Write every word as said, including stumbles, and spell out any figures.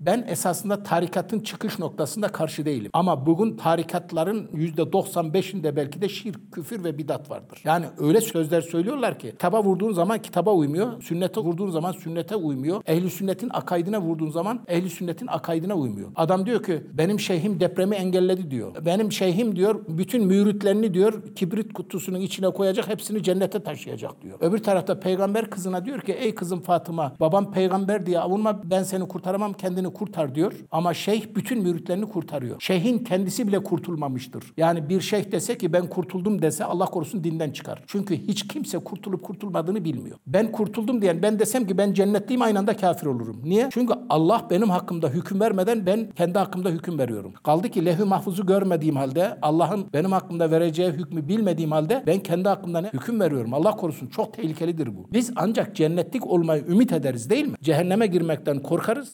Ben esasında tarikatın çıkış noktasında karşı değilim. Ama bugün tarikatların yüzde doksan beşinde belki de şirk, küfür ve bidat vardır. Yani öyle sözler söylüyorlar ki kitaba vurduğun zaman kitaba uymuyor, sünnete vurduğun zaman sünnete uymuyor, ehli sünnetin akaidine vurduğun zaman ehli sünnetin akaidine uymuyor. Adam diyor ki benim şeyhim depremi engelledi diyor. Benim şeyhim diyor bütün müritlerini diyor kibrit kutusunun içine koyacak, hepsini cennete taşıyacak diyor. Öbür tarafta peygamber kızına diyor ki ey kızım Fatıma, babam peygamber diye avunma, ben seni kurtaramam, kendini kurtar diyor. Ama şeyh bütün müritlerini kurtarıyor. Şeyhin kendisi bile kurtulmamıştır. Yani bir şeyh dese ki ben kurtuldum dese Allah korusun dinden çıkar. Çünkü hiç kimse kurtulup kurtulmadığını bilmiyor. Ben kurtuldum diyen ben desem ki ben cennetliyim, aynı anda kafir olurum. Niye? Çünkü Allah benim hakkımda hüküm vermeden ben kendi hakkımda hüküm veriyorum. Kaldı ki levh-i mahfuzu görmediğim halde, Allah'ın benim hakkımda vereceği hükmü bilmediğim halde ben kendi hakkımda ne hüküm veriyorum? Allah korusun, çok tehlikelidir bu. Biz ancak cennetlik olmayı ümit ederiz değil mi? Cehenneme girmekten korkarız.